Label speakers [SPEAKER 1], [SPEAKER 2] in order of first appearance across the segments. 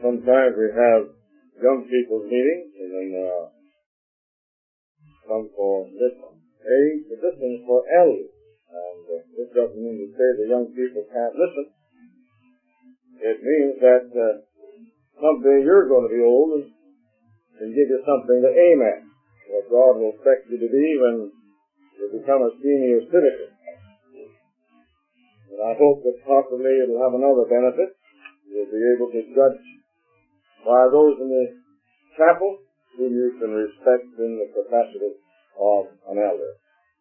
[SPEAKER 1] Sometimes we have young people's meetings, and then some for this age, but this one's for elders. And this doesn't mean to say the young people can't listen. It means that someday you're going to be old and give you something to aim at. What God will expect you to be when you become a senior citizen. And I hope that possibly it'll have another benefit. You'll be able to judge by those in the chapel whom you can respect in the capacity of an elder.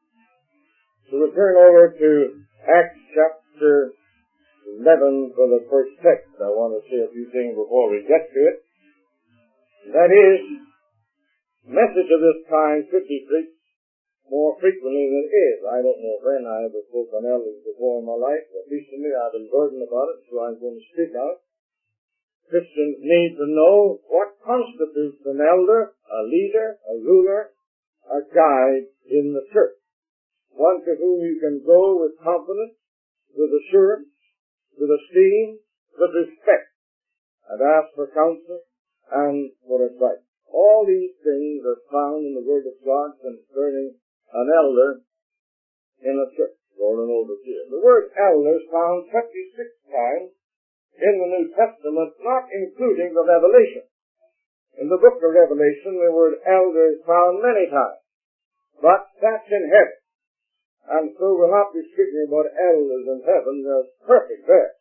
[SPEAKER 1] So we turn over to Acts chapter 11 for the first text. I want to say a few things before we get to it. That is, the message of this kind should be preached more frequently than it is. I don't know when I have spoken on elders before in my life, but recently I've been burdened about it, so I'm going to speak out. Christians need to know what constitutes an elder, a leader, a ruler, a guide in the church. One to whom you can go with confidence, with assurance, with esteem, with respect, and ask for counsel and for advice. All these things are found in the Word of God concerning an elder in a church, or an overseer. The word elder is found 26 times in the New Testament, not including the Revelation. In the book of Revelation, the word elder is found many times, but that's in heaven. And so we'll not be speaking about elders in heaven. They're perfect there.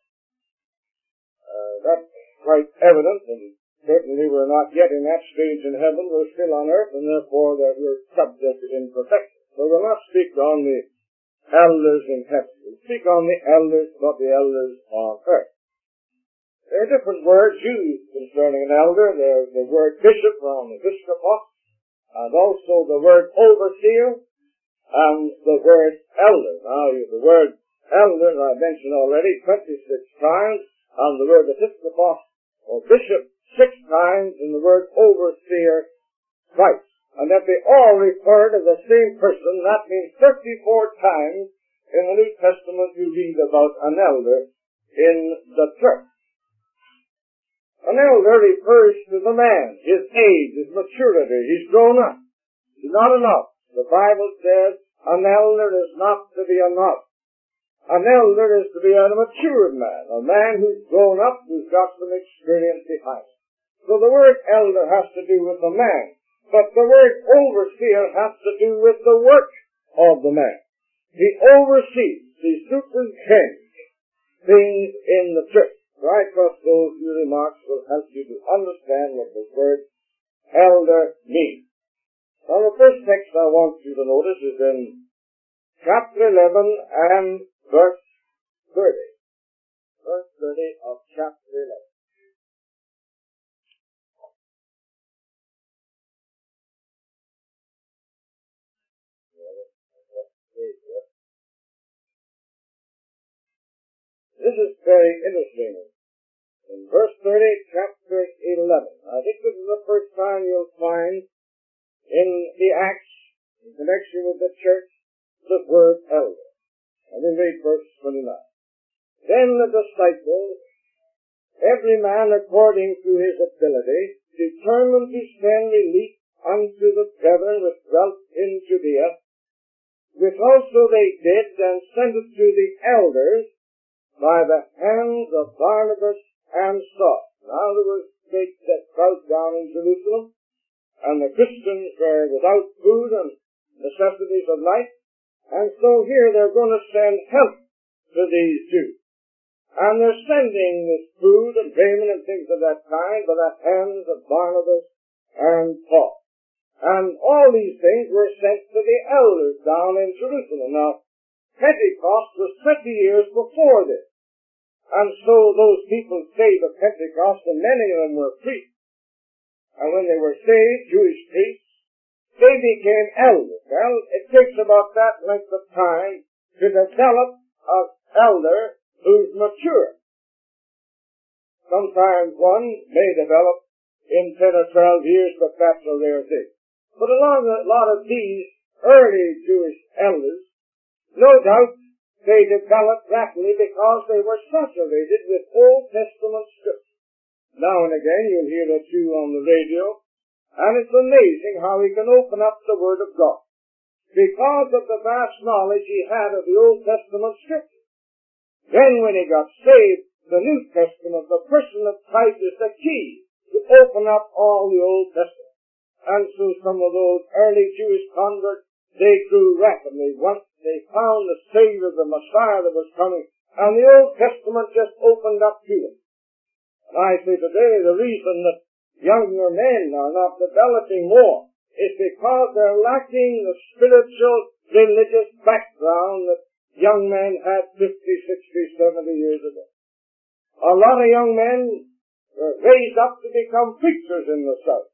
[SPEAKER 1] That's quite evident, and certainly we're not yet in that stage in heaven. We're still on earth, and therefore that we're subject to imperfection. So we'll not speak on the elders in heaven. We'll speak on the elders, not the elders on earth. There are different words used concerning an elder. There's the word bishop from episkopos, and also the word overseer, and the word elder. Now, the word elder, I mentioned already, 26 times, and the word episkopos, or bishop, 6 times, and the word overseer, twice. And that they all refer to the same person. That means 34 times in the New Testament you read about an elder in the church. An elder refers to the man, his age, his maturity. He's grown up. He's not enough. The Bible says an elder is not to be a novice. An elder is to be a matured man, a man who's grown up, who's got some experience behind him. So the word elder has to do with the man, but the word overseer has to do with the work of the man. He oversees, he superintends things in the church. So I trust those few remarks will help you to understand what the word elder means. Now the first text I want you to notice is in chapter 11 and verse 30. Verse 30 of chapter 11. This is very interesting. In verse 30, chapter 11. I think this is the first time you'll find in the Acts, in connection with the church, the word elder. And we read verse 29. Then the disciples, every man according to his ability, determined to send relief unto the brethren which dwelt in Judea, which also they did, and sent it to the elders by the hands of Barnabas and Saul. Now there was great crowd down in Jerusalem, and the Christians were without food and necessities of life, and so here they're going to send help to these Jews. And they're sending this food and raiment and things of that kind by the hands of Barnabas and Paul. And all these things were sent to the elders down in Jerusalem. Now, Pentecost was 20 years before this. And so those people saved at Pentecost, and many of them were priests. And when they were saved, Jewish priests, they became elders. Well, it takes about that length of time to develop an elder who's mature. Sometimes one may develop in 10 or 12 years, but that's a rare thing. But along a lot of these early Jewish elders, no doubt they developed rapidly because they were saturated with Old Testament scripture. Now and again you'll hear that too on the radio, and it's amazing how he can open up the Word of God because of the vast knowledge he had of the Old Testament Scripture. Then when he got saved, the New Testament, the person of Christ is the key to open up all the Old Testament. And so some of those early Jewish converts, they grew rapidly once they found the Savior, the Messiah that was coming, and the Old Testament just opened up to them. And I say today the reason that younger men are not developing more is because they're lacking the spiritual, religious background that young men had 50, 60, 70 years ago. A lot of young men were raised up to become preachers in the South.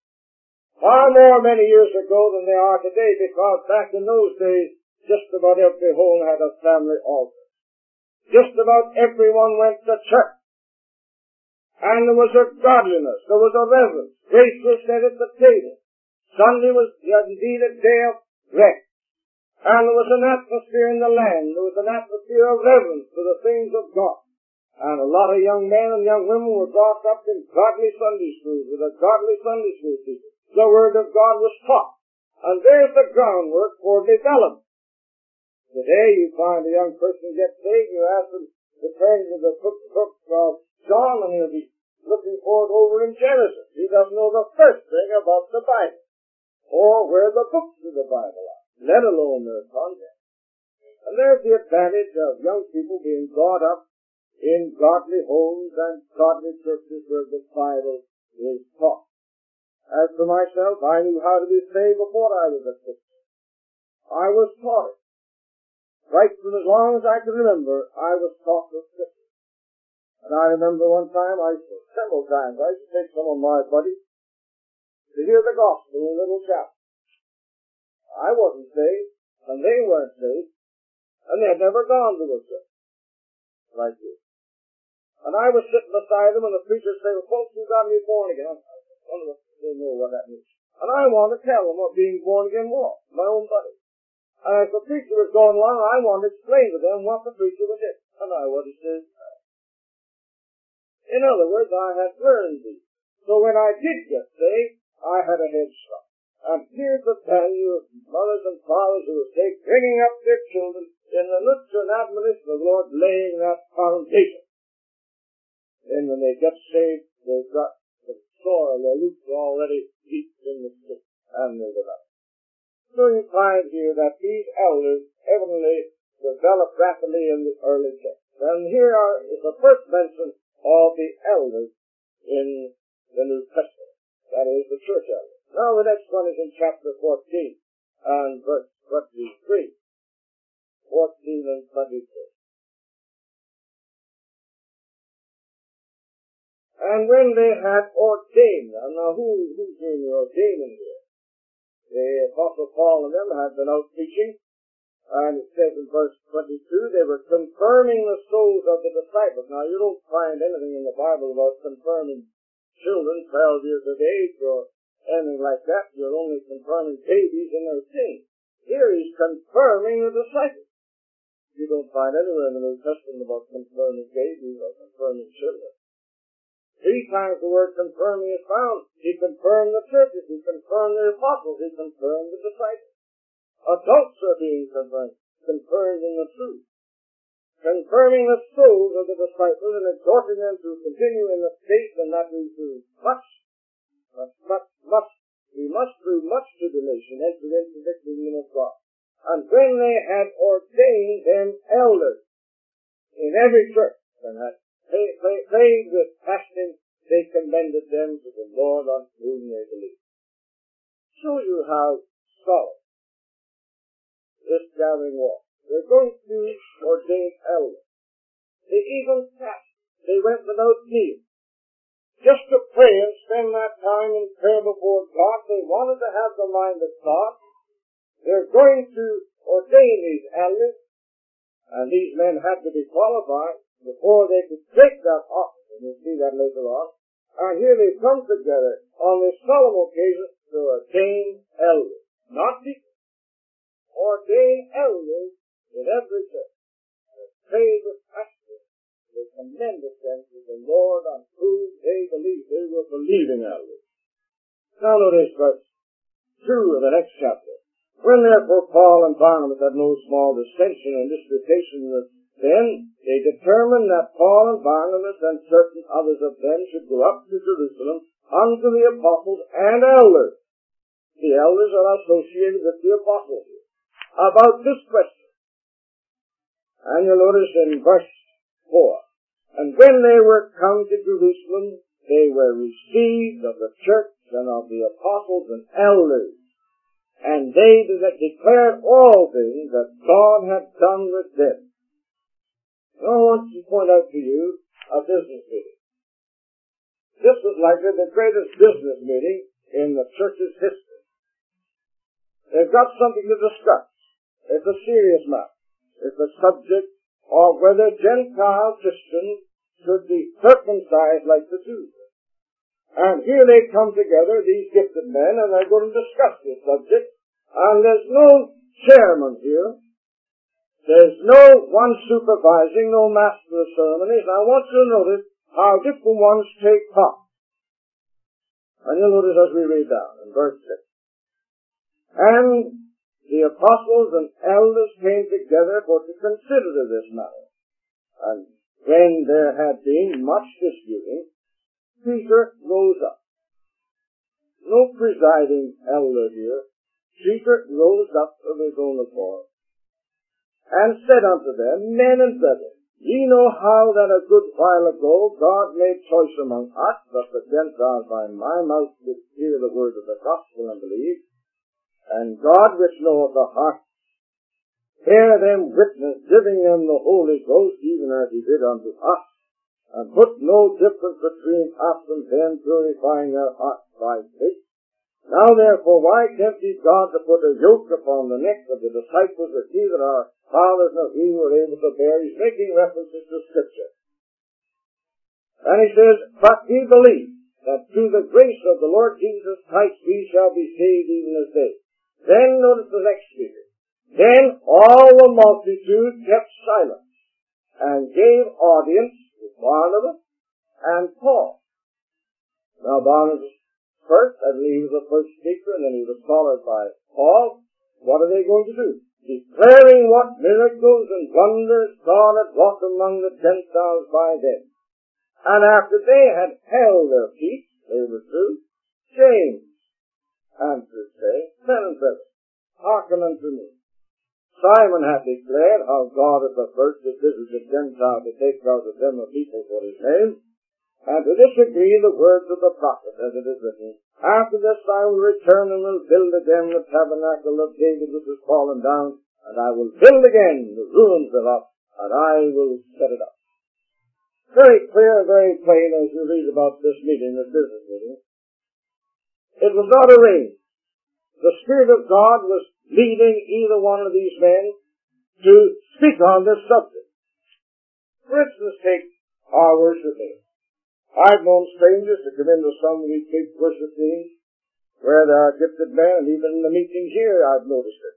[SPEAKER 1] Far more many years ago than they are today, because back in those days, just about every home had a family altar. Just about everyone went to church. And there was a godliness, there was a reverence. Grace was said at the table. Sunday was indeed a day of rest. And there was an atmosphere in the land. There was an atmosphere of reverence for the things of God. And a lot of young men and young women were brought up in godly Sunday schools with a godly Sunday school teacher. The Word of God was taught. And there's the groundwork for development. Today you find a young person get saved, you ask them to turn to the book of John, and he'll be looking for it over in Genesis. He doesn't know the first thing about the Bible, or where the books of the Bible are, let alone their content. And there's the advantage of young people being brought up in godly homes and godly churches where the Bible is taught. As for myself, I knew how to be saved before I was a Christian. I was taught it. Right from as long as I can remember, I was taught the Scripture. And I remember one time, several times, I used to take some of my buddies to hear the gospel in a little chapel. I wasn't saved, and they weren't saved, and they had never gone to a church like this. And I was sitting beside them, and the preacher said, "Well, folks, you've got to be born again." None of us didn't know what that means. And I wanted to tell them what being born again was, my own buddy. And as the preacher was going along, I wanted to explain to them what the preacher was doing. And I wanted to say, in other words, I had learned these. So when I did get saved, I had a head start. And here's the value of mothers and fathers who were saved, bringing up their children in the nurture and admonition of the Lord, laying that foundation. Then when they get saved, they've got the soil, their roots already deep in the stick, and they develop. So you find here that these elders evidently developed rapidly in the early church. And here is the first mention of the elders in the New Testament. That is, the church elders. Now the next one is in chapter 14 and verse 23. 14 and 23. And when they had ordained, and now who's doing the ordaining here? The Apostle Paul and them had been out preaching, and it says in verse 22, they were confirming the souls of the disciples. Now you don't find anything in the Bible about confirming children 12 years of age or anything like that. You're only confirming babies in their sin. Here he's confirming the disciples. You don't find anywhere in the New Testament about confirming babies or confirming children. 3 times the word confirming is found. He confirmed the churches, he confirmed the apostles, he confirmed the disciples. Adults are being confirmed in the truth. Confirming the souls of the disciples and exhorting them to continue in the faith, and that we do we must through much tribulation enter into the kingdom of God. And when they had ordained them elders in every church, and had prayed with fasting, they commended them to the Lord on whom they believed. Show you how solid this gathering was. They're going to ordain elders. They even fasted. They went without meal. Just to pray and spend that time in prayer before God. They wanted to have the mind of God. They're going to ordain these elders, and these men had to be qualified before they could take that office. And you'll see that later on. And here they come together on this solemn occasion to ordain elders. Not deacons. Ordain elders in every church. They prayed with passion. They commended them to the Lord on whom they believing elders. Now notice verse 2 of the next chapter. When therefore Paul and Barnabas had no small dissension and disputation with them, they determined that Paul and Barnabas and certain others of them should go up to Jerusalem unto the apostles and elders. The elders are associated with the apostles here, about this question. And you'll notice in verse 4, and when they were come to Jerusalem, they were received of the church and of the apostles and elders, and they declared all things that God had done with them. Now I want to point out to you a business meeting. This was likely the greatest business meeting in the church's history. They've got something to discuss. It's a serious matter. It's a subject of whether Gentile Christians should be circumcised like the Jews. And here they come together, these gifted men, and they're going to discuss this subject. And there's no chairman here. There's no one supervising, no master of ceremonies. I want you to notice how different ones take part. And you'll notice as we read down in verse 6. And the apostles and elders came together for to consider this matter. And when there had been much disputing, Peter rose up. No presiding elder here. Peter rose up of his own accord, and said unto them, Men and brethren, ye know how that a good while ago God made choice among us, that the Gentiles by my mouth did hear the word of the gospel and believe, and God which knoweth the heart, bear them witness, giving them the Holy Ghost, even as he did unto us, and put no difference between us and them, purifying their hearts by faith. Now therefore, why tempt ye God to put a yoke upon the neck of the disciples that neither our fathers nor we were able to bear? He's making references to Scripture. And he says, But we believe that through the grace of the Lord Jesus Christ we shall be saved even as they. Then notice the next figure. Then all the multitude kept silence, and gave audience to Barnabas and Paul. Now Barnabas first, I believe he was the first speaker, and then he was followed by Paul. What are they going to do? Declaring what miracles and wonders God had wrought among the Gentiles by them. And after they had held their peace, they were through, James answered, saying, Men and brethren, hearken unto me. Simon hath declared how God at the first did visit the Gentiles to take out of them a people for his name. And to this agree the words of the prophet, as it is written, After this I will return and will build again the tabernacle of David which is fallen down, and I will build again the ruins thereof, and I will set it up. Very clear, very plain as you read about this meeting, this business meeting. It was not arranged. The Spirit of God was leading either one of these men to speak on this subject. For instance, take our worship meeting. I've known strangers to come into some of these big worship meetings where there are gifted men, and even in the meetings here I've noticed it.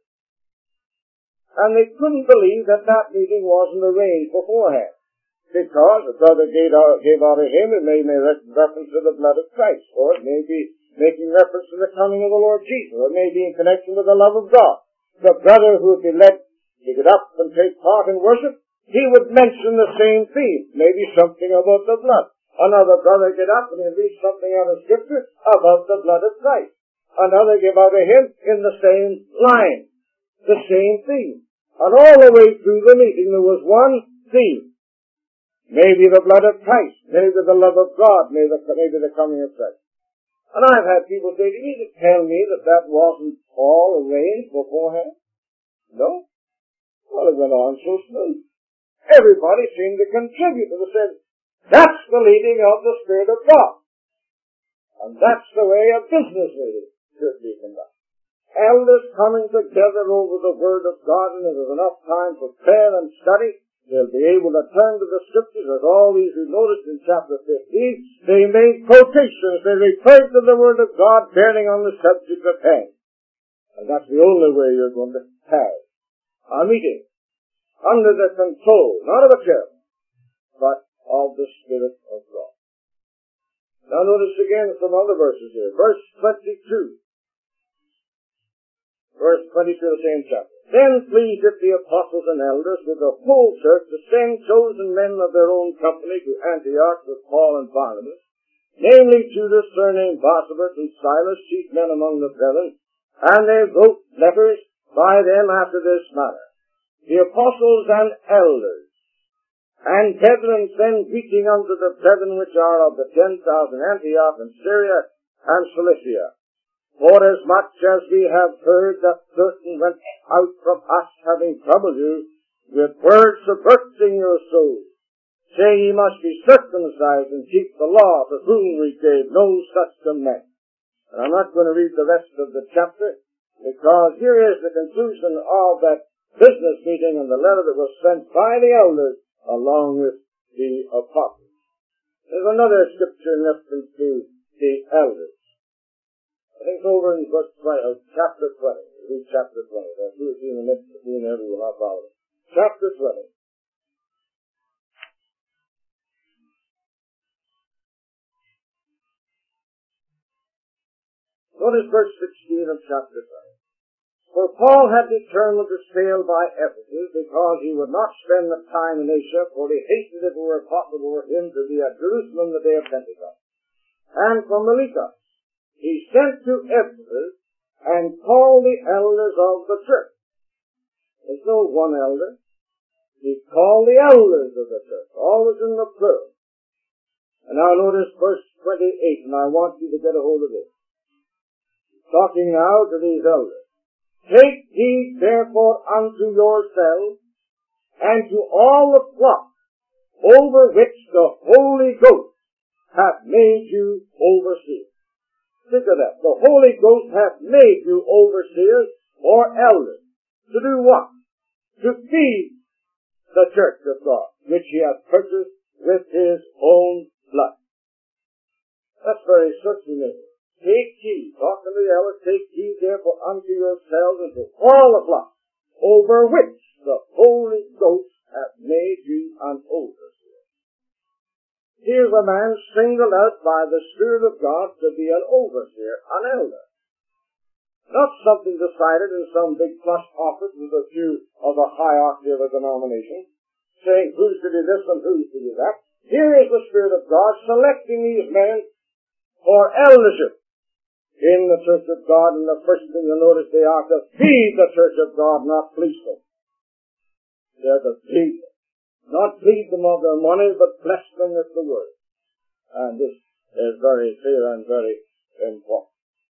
[SPEAKER 1] And they couldn't believe that that meeting wasn't arranged beforehand, because the brother gave out a hymn, it may make reference to the blood of Christ, or it may be making reference to the coming of the Lord Jesus, or it may be in connection with the love of God. The brother who would be led to get up and take part in worship, he would mention the same theme, maybe something about the blood. Another brother get up and he'll read something out of Scripture about the blood of Christ. Another give out a hymn in the same line, the same theme. And all the way through the meeting there was one theme. Maybe the blood of Christ, maybe the love of God, maybe the coming of Christ. And I've had people say, do you mean to tell me that that wasn't all arranged beforehand? No. Well, it went on so smooth. Everybody seemed to contribute to the sense. That's the leading of the Spirit of God. And that's the way a business meeting should be conducted. Elders coming together over the Word of God, and if there's enough time for prayer and study, they'll be able to turn to the Scriptures, as all these we noticed in chapter 15. They made quotations. They referred to the Word of God bearing on the subject of hell. And that's the only way you're going to have a meeting under the control, not of a chairman, but of the Spirit of God. Now notice again some other verses here. Verse 22. Verse 22 of the same chapter. Then pleased it the apostles and elders with the whole church to send chosen men of their own company to Antioch with Paul and Barnabas, namely Judas, surnamed Barsabas, and Silas, chief men among the brethren, and they wrote letters by them after this manner. The apostles and elders and brethren send greeting unto the brethren which are of the Gentiles in Antioch and Syria and Cilicia. Forasmuch as we have heard that certain went out from us, having troubled you with words subverting your souls, saying ye must be circumcised and keep the law, to whom we gave no such command. And I'm not going to read the rest of the chapter, because here is the conclusion of that business meeting and the letter that was sent by the elders along with the apostles. There's another scripture in reference to the elders. I think it's over in chapter 20. Read chapter 20. There's 2 or 3 in the midst between there, we will not follow it. Chapter 20. Notice verse 16 of chapter 20. For Paul had determined to sail by Ephesus, because he would not spend the time in Asia, for he hated if it were possible for him to be at Jerusalem the day of Pentecost. And from Miletus he sent to Ephesus and called the elders of the church. There's no one elder. He called the elders of the church, always in the plural. And now notice verse 28, and I want you to get a hold of this. Talking now to these elders. Take heed therefore unto yourselves and to all the flock over which the Holy Ghost hath made you overseers. Think of that. The Holy Ghost hath made you overseers or elders. To do what? To feed the church of God, which he hath purchased with his own blood. That's very certainly. Take heed, talking to the elders, take heed therefore unto yourselves and to all the flock, over which the Holy Ghost hath made you an overseer. Here's a man singled out by the Spirit of God to be an overseer, an elder. Not something decided in some big plush office with a few of the hierarchy of a denomination, saying who's to do this and who's to do that. Here is the Spirit of God selecting these men for eldership in the church of God, and the first thing you'll notice, they are to feed the church of God, not fleece them. They're to feed them. Not feed them of their money, but bless them with the word. And this is very clear and very important.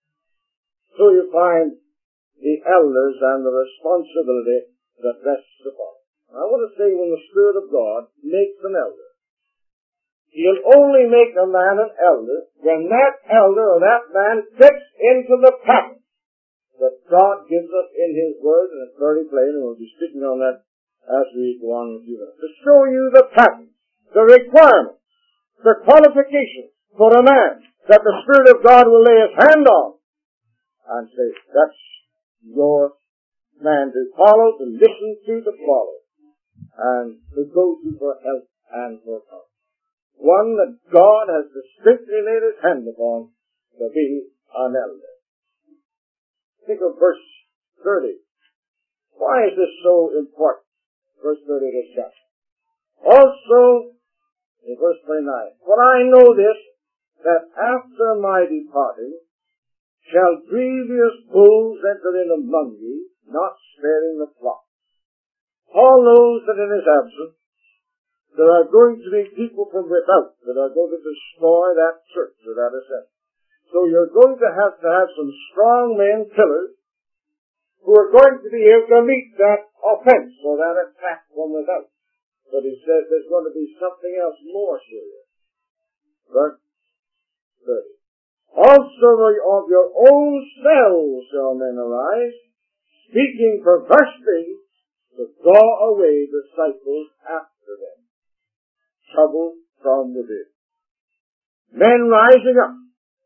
[SPEAKER 1] So you find the elders and the responsibility that rests upon them. I want to say, when the Spirit of God makes an elder, he'll only make a man an elder when that elder or that man fits into the pattern that God gives us in his word, and it's very plain, and we'll be speaking on that as we go on with you. To show you the pattern, the requirements, the qualifications for a man that the Spirit of God will lay his hand on and say, that's your man to follow, to listen to follow, and to go to for help and for comfort. One that God has distinctly laid his hand upon to be an elder. Think of verse 30. Why is this so important? Verse 30 of this chapter. Also, in verse 29, for I know this, that after my departing shall grievous bulls enter in among you, not sparing the flock. Paul knows that in his absence, there are going to be people from without that are going to destroy that church or that assembly. So you're going to have some strong men, pillars, who are going to be able to meet that offense or that attack from without. But he says there's going to be something else more serious. Verse 30. Also of your own selves shall men arise, speaking perverse things, to draw away disciples after them. Trouble from within. Men rising up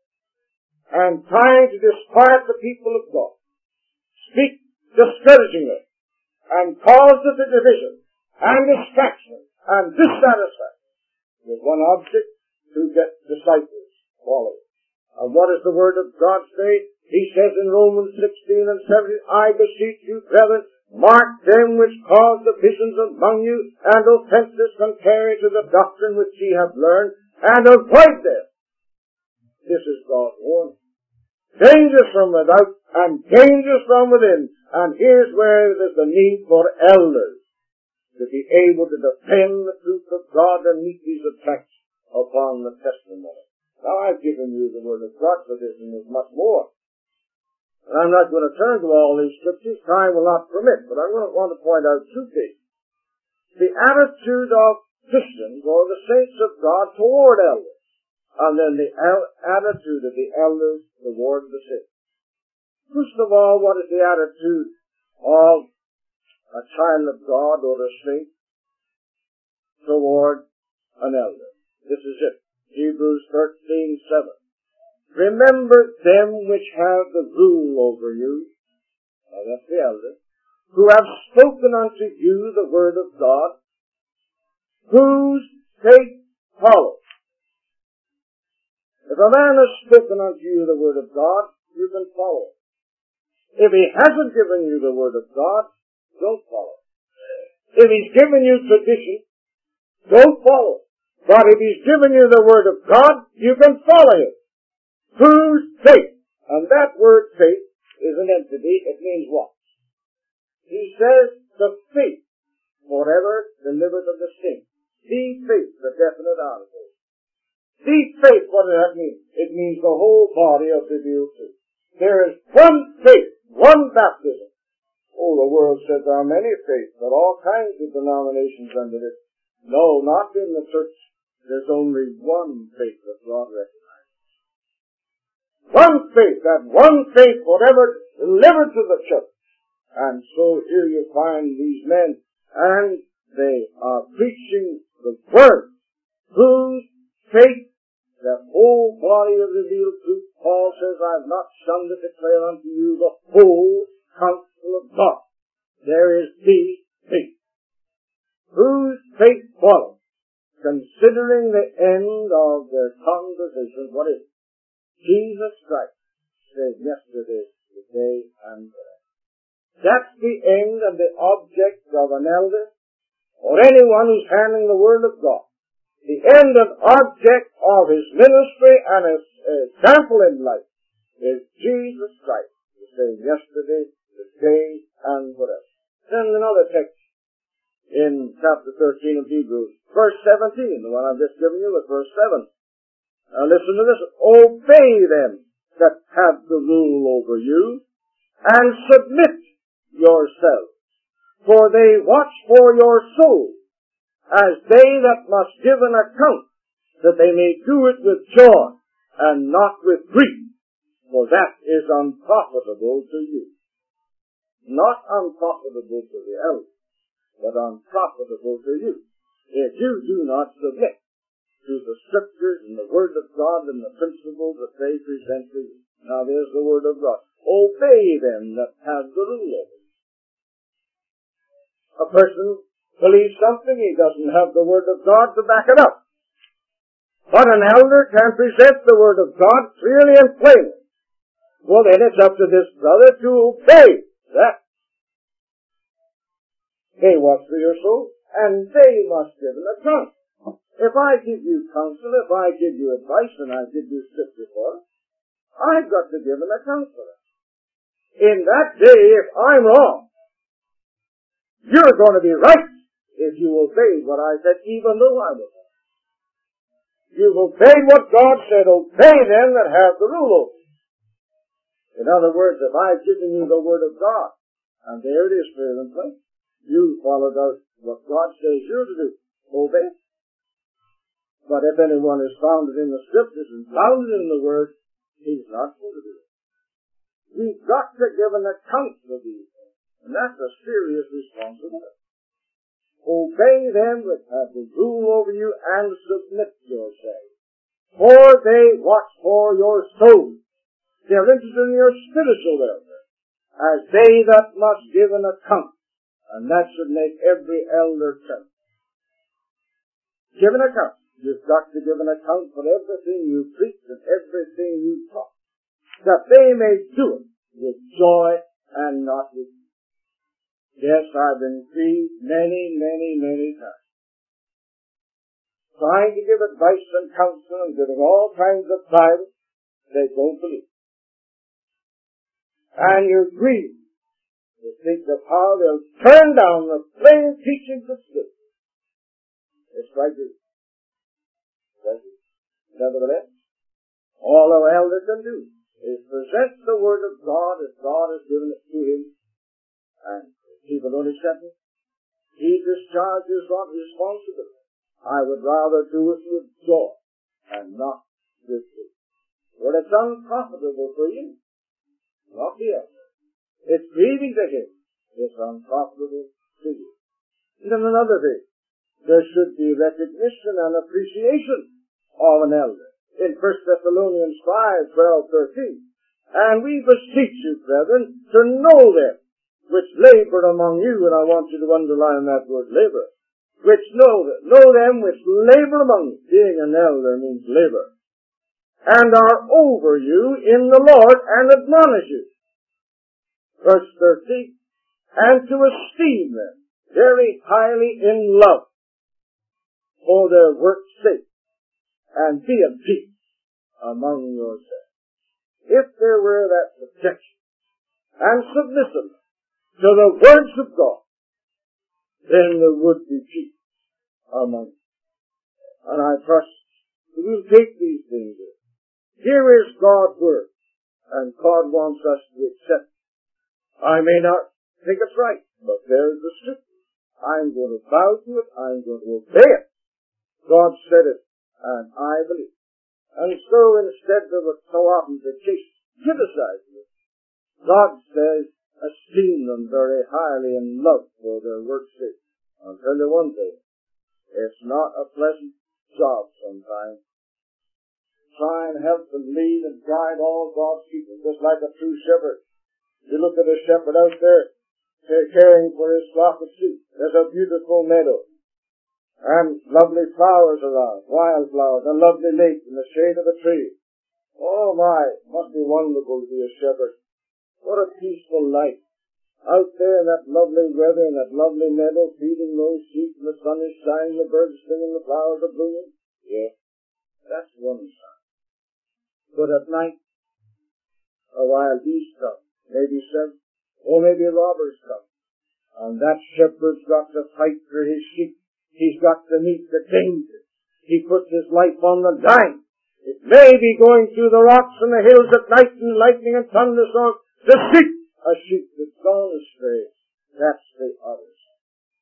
[SPEAKER 1] and trying to disquiet the people of God, speak discouragingly, and cause the division and distraction and dissatisfaction with one object, to get disciples followers. And what does the Word of God say? He says in Romans 16 and 17, I beseech you, brethren, mark them which cause divisions among you, and offences contrary to the doctrine which ye have learned, and avoid them. This is God's warning. Dangers from without and dangers from within. And here's where there's the need for elders to be able to defend the truth of God and meet these attacks upon the testimony. Now I've given you the Word of God for this, and there's much more. And I'm not going to turn to all these scriptures, time will not permit, but I want to point out two things. The attitude of Christians, or the saints of God, toward elders. And then the attitude of the elders toward the sick. First of all, what is the attitude of a child of God or a saint toward an elder? This is it. Hebrews 13:7. Remember them which have the rule over you, now that's the elder, who have spoken unto you the word of God, whose faith follows. If a man has spoken unto you the word of God, you can follow. If he hasn't given you the word of God, don't follow. If he's given you tradition, don't follow. But if he's given you the word of God, you can follow him. Whose faith? And that word faith is an entity. It means what? He says the faith forever delivered of the saints. The faith, the definite article. Deep faith, what does that mean? It means the whole body of revealed truth. There is one faith, one baptism. Oh, the world says there are many faiths, but all kinds of denominations under it. No, not in the church. There's only one faith that God recognizes. One faith, that one faith forever delivered to the church. And so here you find these men, and they are preaching the word, whose faith, the whole body of revealed truth. Paul says, I have not shunned to declare unto you the whole counsel of God. There is the faith. Whose faith follows, considering the end of their conversation. What is it? Jesus Christ said yesterday, today, and forever. That's the end and the object of an elder, or anyone who's handling the Word of God. The end and object of his ministry and his example in life is Jesus Christ, the same yesterday, today, and forever. Then another text in chapter 13 of Hebrews, verse 17, the one I've just given you was verse 7. Now listen to this. Obey them that have the rule over you, and submit yourselves, for they watch for your soul, as they that must give an account, that they may do it with joy, and not with grief, for that is unprofitable to you. Not unprofitable to the elders, but unprofitable to you, if you do not submit to the Scriptures and the Word of God and the principles that they present to you. Now there's the Word of God. Obey them that have the rule over you. A person believes something, he doesn't have the Word of God to back it up. But an elder can present the Word of God clearly and plainly. Well, then it's up to this brother to obey that. They watch for your soul, and they must give an account. If I give you counsel, if I give you advice, and I give you Scripture for it, I've got to give an account for it. In that day, if I'm wrong, you're going to be right if you obey what I said, even though I was wrong. You've obeyed what God said. Obey them that have the rule over you. In other words, if I've given you the Word of God, and there it is, clear and plain, you followed out what God says you're to do. Obey. But if anyone is founded in the Scriptures and founded in the Word, he's not going to do it. We've got to give an account of these things, and that's a serious responsibility. Obey them that have the rule over you, and submit yourselves. For they watch for your soul. They're interested in your spiritual welfare, as they that must give an account. And that should make every elder tremble. Give an account. You've got to give an account for everything you preach and everything you taught, that they may do it with joy and not with fear. Yes, I've been grieved many, many, many times, trying to give advice and counsel and giving all kinds of guidance. They don't believe. And you're grieved to think of how they'll turn down the plain teachings of Scripture. It's right here. Nevertheless, all our elder can do is present the Word of God as God has given it to him, and people don't accept it. He discharges what responsibility. I would rather do it with joy and not with fear. But it's unprofitable for you, not the elder. It's grieving to him. It's unprofitable to you. And then another thing, there should be recognition and appreciation of an elder. In 1 Thessalonians 5:12-13, and we beseech you, brethren, to know them which labor among you, and I want you to underline that word labor, which know them which labor among you. Being an elder means labor. And are over you in the Lord, and admonish you. Verse 13, and to esteem them very highly in love for their work's sake, and be at peace among yourselves. If there were that subjection and submissiveness to the words of God, then there would be peace among you. And I trust that we'll take these things in. Here is God's Word, and God wants us to accept it. I may not think it's right, but there's the Scripture. I'm going to bow to it. I'm going to obey it. God said it, and I believe. And so instead of it so often to criticize it, God says, esteem them very highly in love for their work's sake. I'll tell you one thing, it's not a pleasant job sometimes. Try and help and lead and guide all God's people, just like a true shepherd. You look at a shepherd out there caring for his flock of sheep. There's a beautiful meadow, and lovely flowers around, wildflowers, a lovely lake in the shade of a tree. Oh my, it must be wonderful to be a shepherd. What a peaceful life. Out there in that lovely weather, in that lovely meadow, feeding those sheep, and the sun is shining, the birds singing, the flowers are blooming. Yes, that's one side. But at night, a wild beast comes, maybe seven, or maybe robbers come, and that shepherd's got to fight for his sheep. He's got to meet the danger. He puts his life on the line. It may be going through the rocks and the hills at night and lightning and thunderstorms. The sheep, a sheep that's gone astray, that's the other side.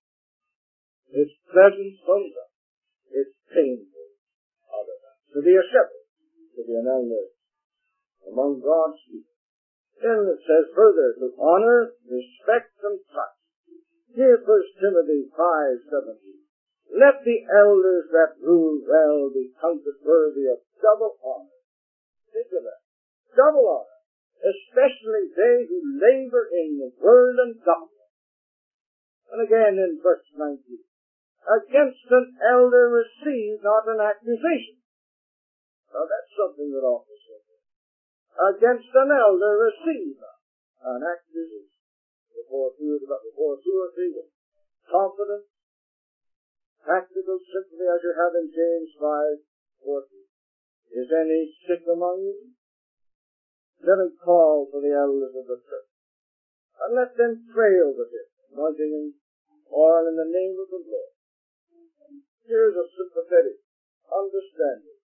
[SPEAKER 1] It's pleasant sometimes. It's painful other times. To be a shepherd, to be an elder among God's people. Then it says further, to honor, respect, and trust. Here 1 Timothy 5:17. Let the elders that rule well be counted worthy of double honor. Think of that. Double honor. Especially they who labor in the word and doctrine. And again in verse 19. Against an elder receive not an accusation. Now that's something that ought to say. Against an elder receive not an accusation. Before two or three, confidence, practical sympathy as you have in James 5:14. Is any sick among you? Let him call for the elders of the church, and let them pray over him, anointing him oil in the name of the Lord. Here's a sympathetic, understanding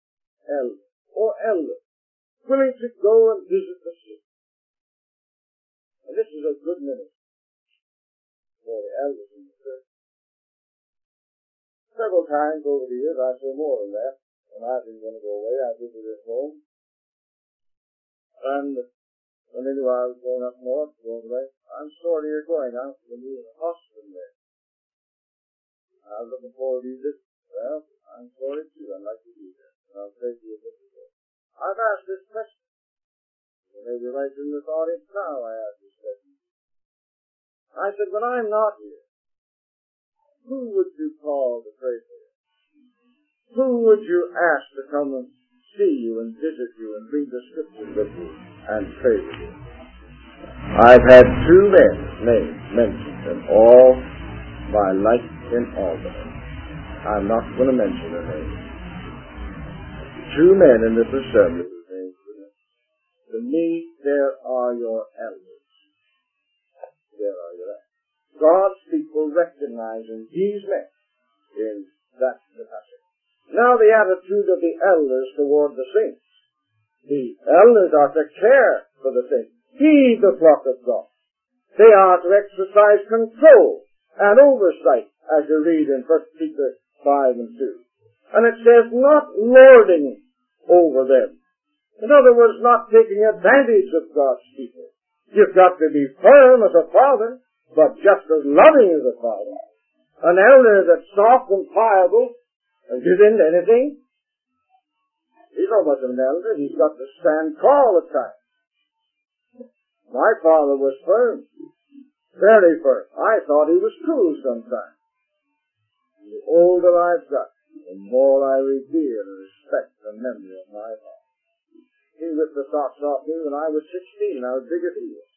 [SPEAKER 1] elder, willing to go and visit the sick. And this is a good ministry for the elders in the church. Several times over the years, I say more than that. When I've been going to go away, I visited at home. And when I knew I was going up north, going away, I'm sorry you're going. I'm going to be in a hospital there. I was looking forward to this. Well, I'm sorry too. I'd like to be there. And I'll take you a visit there. I've asked this question. Maybe right in this audience now I asked this question. I said, when I'm not here, who would you call to pray for you? Who would you ask to come and see you and visit you and read the scriptures with you and pray with you? I've had two men's names mentioned in all my life in Albany. I'm not going to mention their names. Two men in this assembly whose names were mentioned. To me, there are your elders. There are your elders. God's people recognizing these men in that capacity. Now the attitude of the elders toward the saints. The elders are to care for the saints. Heed the flock of God. They are to exercise control and oversight, as you read in 1 Peter 5 and 2. And it says, not lording over them. In other words, not taking advantage of God's people. You've got to be firm as a father, but just as loving as a father. An elder that's soft and pliable and gives in to anything, he's not much of an elder. He's got to stand tall at times. My father was firm, very firm. I thought he was cool sometimes. The older I've got, the more I revere and respect the memory of my father. He ripped the socks off me when I was 16. I was bigger than he was.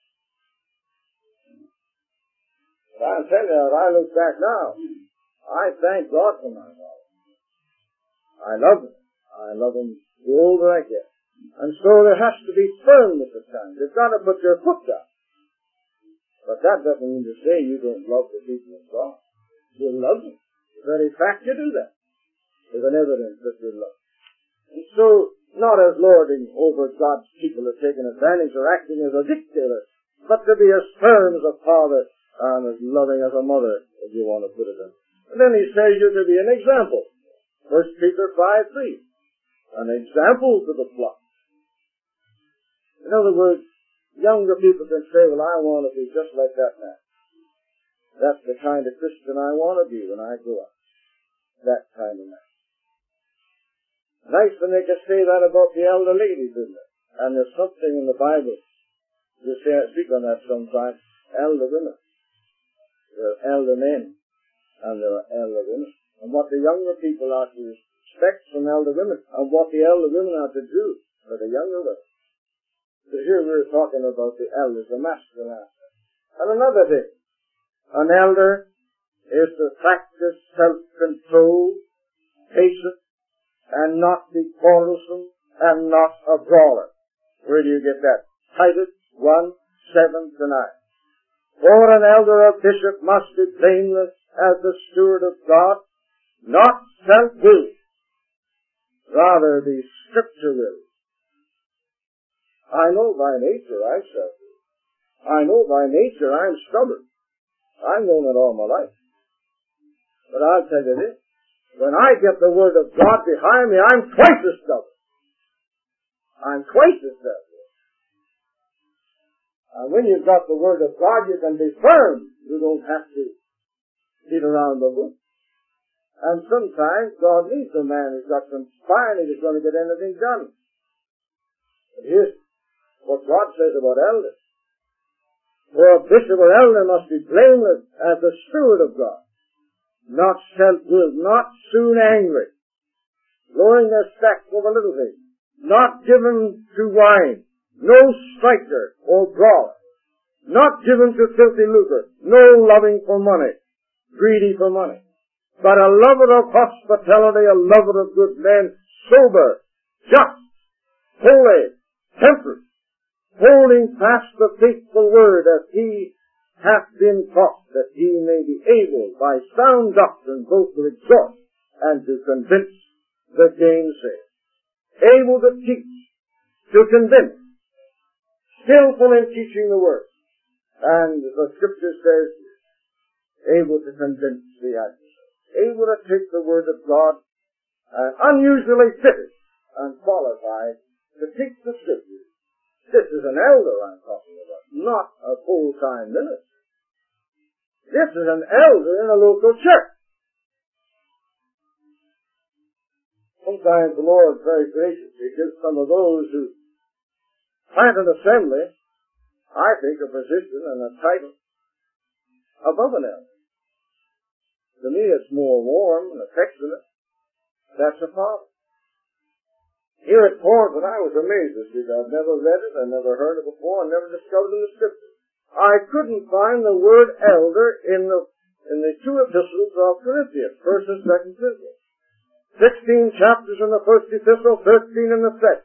[SPEAKER 1] But I'm telling you, as I look back now, I thank God for my father. I love him. I love him the older I get. And so there has to be firmness at times. You've got to put your foot down. But that doesn't mean to say you don't love the people of God. You love them. The very fact you do that is an evidence that you love. And so, not as lording over God's people or taking advantage or acting as a dictator, but to be as firm as a father and as loving as a mother, if you want to put it in. And then he says you're to be an example. 1 Peter 5:3. An example to the flock. In other words, younger people can say, well, I want to be just like that man. That's the kind of Christian I want to be when I grow up. That kind of man. Nice when they can say that about the elder ladies, isn't it? And there's something in the Bible. You say, I speak on that sometimes. Elder women. There are elder men. And there are elder women. And what the younger people are to expect from elder women. And what the elder women are to do for the younger women. So here we're talking about the elders, the masculine aspect. And another thing, an elder is to practice self-control, patience, and not be quarrelsome, and not a brawler. Where do you get that? Titus 1:7-9. For an elder or bishop must be blameless as the steward of God, not self-willed, rather the scripture-willed. I know by nature I'm selfish. I know by nature I'm stubborn. I've known it all my life. But I'll tell you this. When I get the Word of God behind me, I'm twice as stubborn. I'm twice as selfish. And when you've got the Word of God, you can be firm. You don't have to beat around the bush. And sometimes God needs a man who's got some spine and he's going to get anything done. But here's what God says about elders. For a bishop or elder must be blameless as the steward of God, not self-willed, not soon angry, lowering their stacks over little things, not given to wine, no striker or brawler, not given to filthy lucre, no loving for money, greedy for money, but a lover of hospitality, a lover of good men, sober, just, holy, temperate, holding fast the faithful word as he hath been taught, that he may be able by sound doctrine both to exhort and to convince the gainsayers. Able to teach, to convince, skillful in teaching the word. And the scripture says, able to convince the adversary. Able to take the word of God, unusually fitted and qualified to teach the scriptures. This is an elder I'm talking about, not a full-time minister. This is an elder in a local church. Sometimes the Lord very graciously gives some of those who plant an assembly, I think, a position and a title above an elder. To me it's more warm and affectionate That's a father. Here at Ford, when I was amazed at this, I'd never read it, I'd never heard it before, I never discovered it in the Scripture. I couldn't find the word elder in the two epistles of Corinthians, 1st and 2nd Corinthians. 16 chapters in the first epistle, 13 in the second.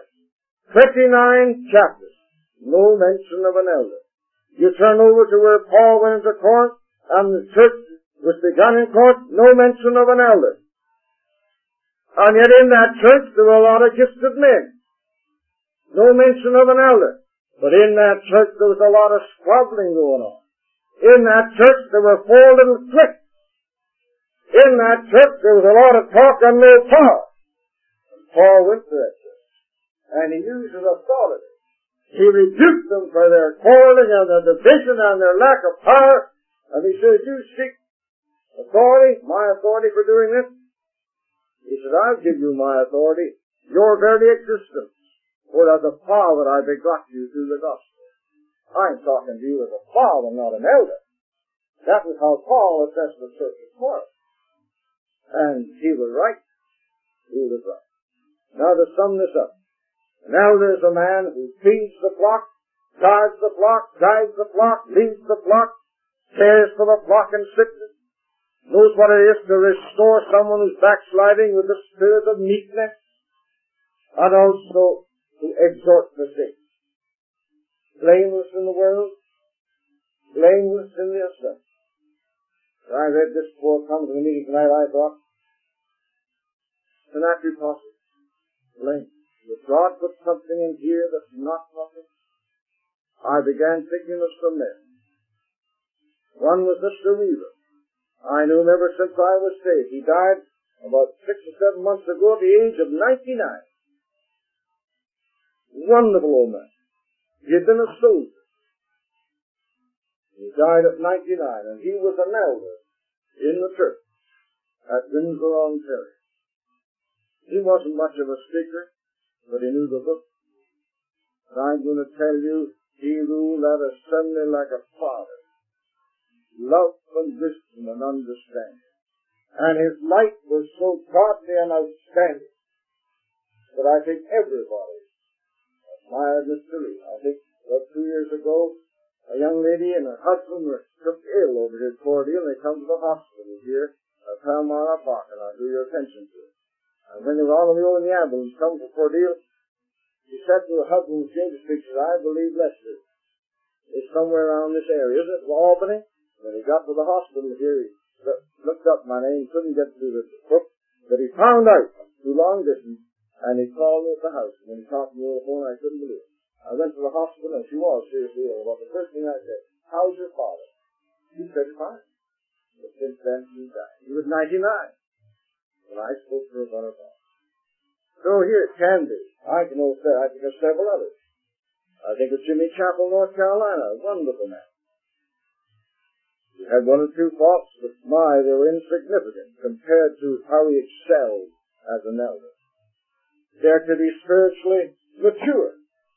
[SPEAKER 1] 29 chapters. No mention of an elder. You turn over to where Paul went into Corinth, and the church was begun in Corinth, no mention of an elder. And yet in that church there were a lot of gifted men. No mention of an elder. But in that church there was a lot of squabbling going on. In that church there were 4 little cliques. In that church there was a lot of talk and no power. And Paul went to that church. And he used his authority. He rebuked them for their quarreling and their division and their lack of power. And he said, you seek authority, my authority for doing this? He said, I'll give you my authority, your very existence. For as a father I begot you through the gospel. I'm talking to you as a father, not an elder. That was how Paul assessed the church of Corinth. And he was right. He was right. Now to sum this up. An elder is a man who feeds the flock, guards the flock, guides the flock, leads the flock, cares for the flock in sickness, knows what it is to restore someone who's backsliding with the spirit of meekness, and also to exhort the saints. Blameless in the world, blameless in the assembly. When I read this before coming to the meeting tonight, I thought, can that be possible? Blameless. If God put something in here that's not nothing, I began thinking of some men. One was Mr. Weaver. I knew him ever since I was saved. He died about 6 or 7 months ago at the age of 99. Wonderful old man. He had been a soldier. He died at 99, and he was an elder in the church at Windsor, Ontario. He wasn't much of a speaker, but he knew the book. And I'm going to tell you, he ruled that assembly like a father. Love and wisdom and understanding. And his life was so godly and outstanding that I think everybody admired Mr. Lee. I think about 2 years ago, a young lady and her husband were took ill over his poor deal, and they come to the hospital here at Palmyra Park, and I drew your attention to it. And when they were all of you in the ambulance come for poor deal, she said to her husband, who came to speak, she said, I believe Lester is somewhere around this area. Is it Albany? When he got to the hospital here, he looked up my name, couldn't get through the book, but he found out through long distance, and he called me at the house. And when he talked to me on the phone, I couldn't believe it. I went to the hospital, and she was seriously ill. But the first thing I said, how's your father? He said, fine. But since then, he died. He was 99 when I spoke to her about her father. So here it can be. I think of several others. I think of Jimmy Chapel, North Carolina, a wonderful man. He had 1 or 2 faults, but they were insignificant compared to how he excelled as an elder. They're to be spiritually mature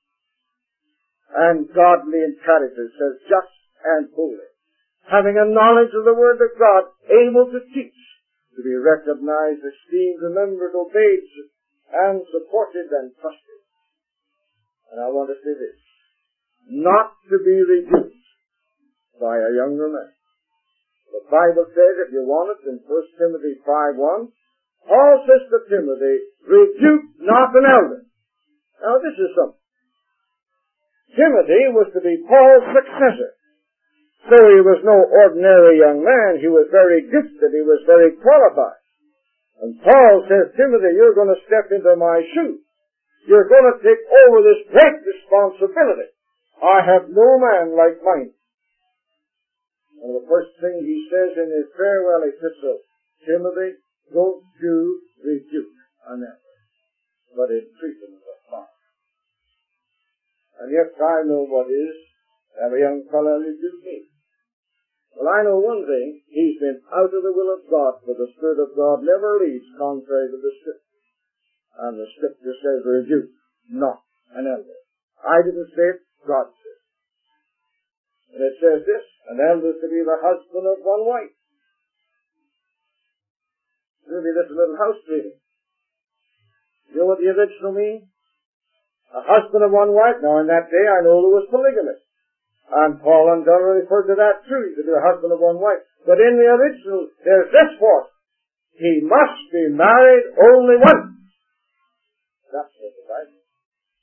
[SPEAKER 1] and godly in character, says just and holy, having a knowledge of the Word of God, able to teach, to be recognized, esteemed, remembered, obeyed, and supported and trusted. And I want to say this, not to be reduced by a younger man. The Bible says, if you want it, in 1 Timothy 5:1, Paul says to Timothy, rebuke not an elder. Now this is something. Timothy was to be Paul's successor. So he was no ordinary young man. He was very gifted. He was very qualified. And Paul says, Timothy, you're going to step into my shoes. You're going to take over this great responsibility. I have no man like mine. And the first thing he says in his farewell epistle, Timothy, don't you rebuke an elder, but entreat him as a father. And yes, I know what it is to have a young fellow rebuke me. Well, I know one thing, he's been out of the will of God, for the Spirit of God never leads contrary to the Scripture. And the Scripture says, rebuke not an elder. I didn't say it, God said it. And it says this, an elder is to be the husband of one wife. Maybe this little house cleaning. You know what the original means? A husband of one wife. Now in that day I know there was polygamy. And Paul undoubtedly referred to that too. He could be a husband of one wife. But in the original, there's this force. He must be married only once. That's what the Bible says.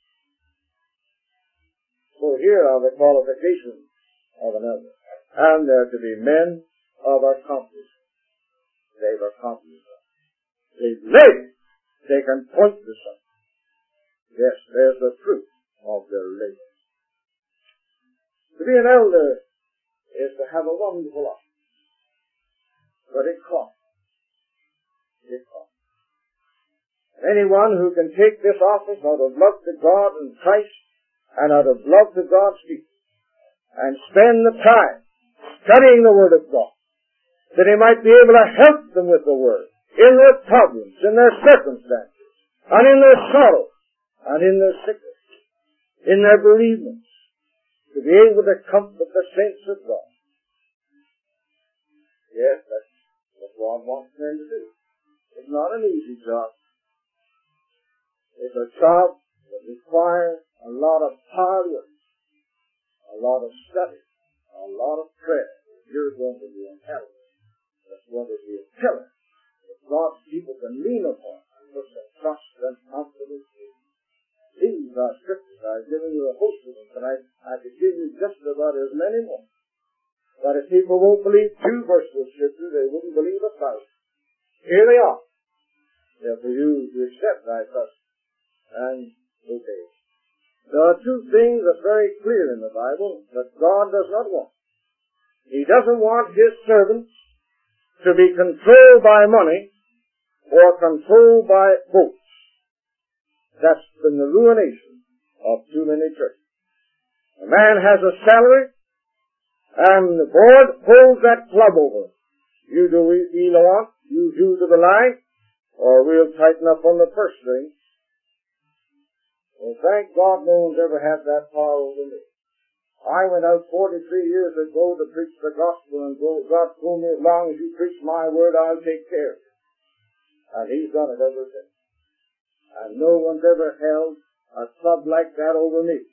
[SPEAKER 1] So here are the qualifications of an elder. And they're to be men of accomplishment. They've accomplished that. They've lived. They can point to something. Yes, there's the fruit of their labor. To be an elder is to have a wonderful office. But it costs. It costs. Anyone who can take this office out of love to God and Christ and out of love to God's people and spend the time studying the Word of God, that he might be able to help them with the Word in their problems, in their circumstances, and in their sorrow, and in their sickness, in their bereavements, to be able to comfort the saints of God. Yes, that's what God wants men to do. It's not an easy job. It's a job that requires a lot of hard work, a lot of study, a lot of prayer. You're going to be an elder. That's going to be a pillar that God's people can lean upon and put their trust and confidence in. These are scriptures. I've given you a host of them tonight. I could give you just about as many more. But if people won't believe 2 verses of scripture, they wouldn't believe 1,000. Here they are. They're for you to accept thy trust and obey. There are 2 things that's very clear in the Bible that God does not want. He doesn't want his servants to be controlled by money or controlled by votes. That's been the ruination of too many churches. A man has a salary, and the board holds that club over him. You do the want, you do to the line, or we'll tighten up on the purse string. Well, thank God no one's ever had that power over me. I went out 43 years ago to preach the gospel, and God told me, as long as you preach my word, I'll take care of you. And he's done it ever since. And no one's ever held a club like that over me.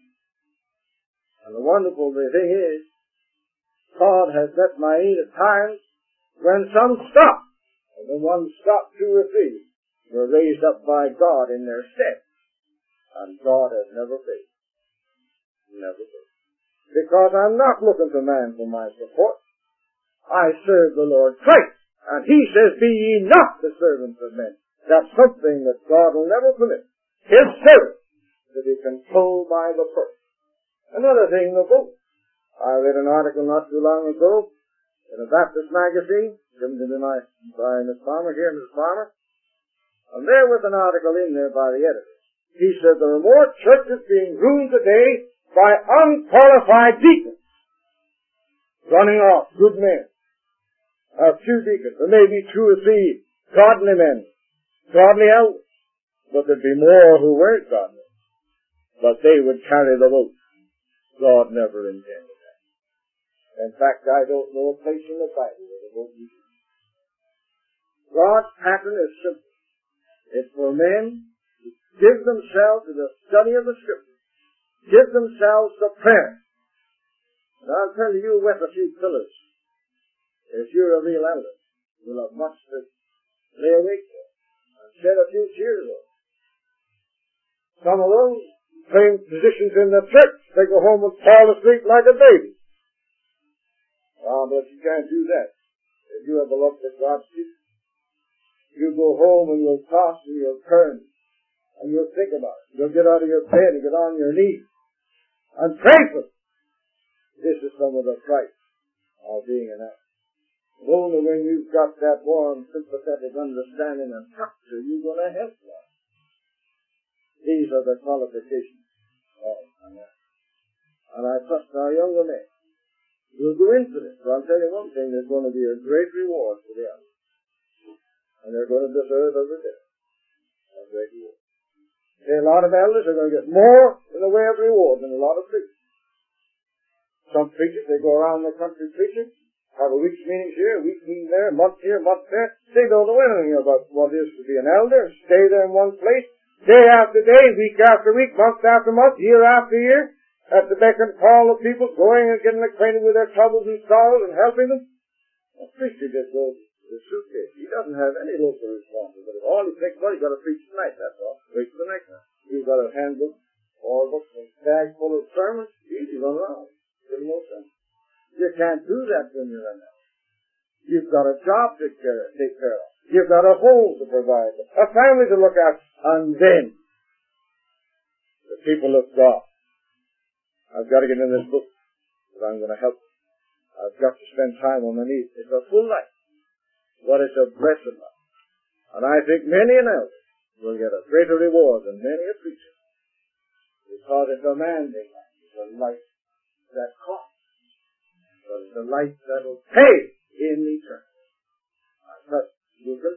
[SPEAKER 1] And the wonderful thing is, God has met my need at times when some stopped. And the ones stopped 2 or 3 were raised up by God in their stead. And God has never failed. Never failed. Because I'm not looking to man for my support. I serve the Lord Christ. And he says, be ye not the servants of men. That's something that God will never permit his servant to be controlled by the purse. Another thing, the vote. I read an article not too long ago in a Baptist magazine, given to me by Miss Farmer, here, Miss Farmer. And there was an article in there by the editor. He said there are more churches being ruined today by unqualified deacons running off good men. A few deacons, there may be 2 or 3 godly men, godly elders, but there'd be more who weren't godly. But they would carry the vote. God never intended that. In fact, I don't know a place in the Bible where the vote is used. God's pattern is simple. It's for men to give themselves to the study of the Scriptures, give themselves to prayer. And I'll tell you, with a few pillars, if you're a real elder, you'll have much to lay awake for and shed a few tears over. Some of those claim positions in the church, they go home and fall asleep like a baby. But you can't do that. If you have a love for God's people, you go home and you'll toss and you'll turn and you'll think about it. You'll get out of your bed and get on your knees and pray for it. This is some of the price of being an elder. Only when you've got that warm, sympathetic understanding and trust are you going to help God. These are the qualifications of an elder. And I trust our younger men will go into this. So I'll tell you one thing, there's going to be a great reward for the elders. And they're going to deserve every bit. A great reward. A lot of elders are going to get more in the way of reward than a lot of preachers. Some preachers, they go around the country preaching, have a week's meetings here, a week's meeting there, a month here, a month there. They don't know anything about what it is to be an elder. Stay there in one place, day after day, week after week, month after month, year after year, at the beck and call of people, going and getting acquainted with their troubles and sorrows and helping them. A preacher just goes with a suitcase. He doesn't have any local responsibility. All he thinks about, he's got to preach tonight, that's all. Wait for the next one. He's got a handbook, all books, and a bag full of sermons. Easy, run around. Give him no sense. You can't do that when you're an elder. You've got a job to take care of. You've got a home to provide, a family to look at, and then the people of God. I've got to get in this book, but I'm going to help them. I've got to spend time on my knees. It's a full life, but it's a blessed life. And I think many an elder will get a greater reward than many a preacher, because it's a demanding life. It's a life that costs. But it's a life that will pay in eternity. I trust you can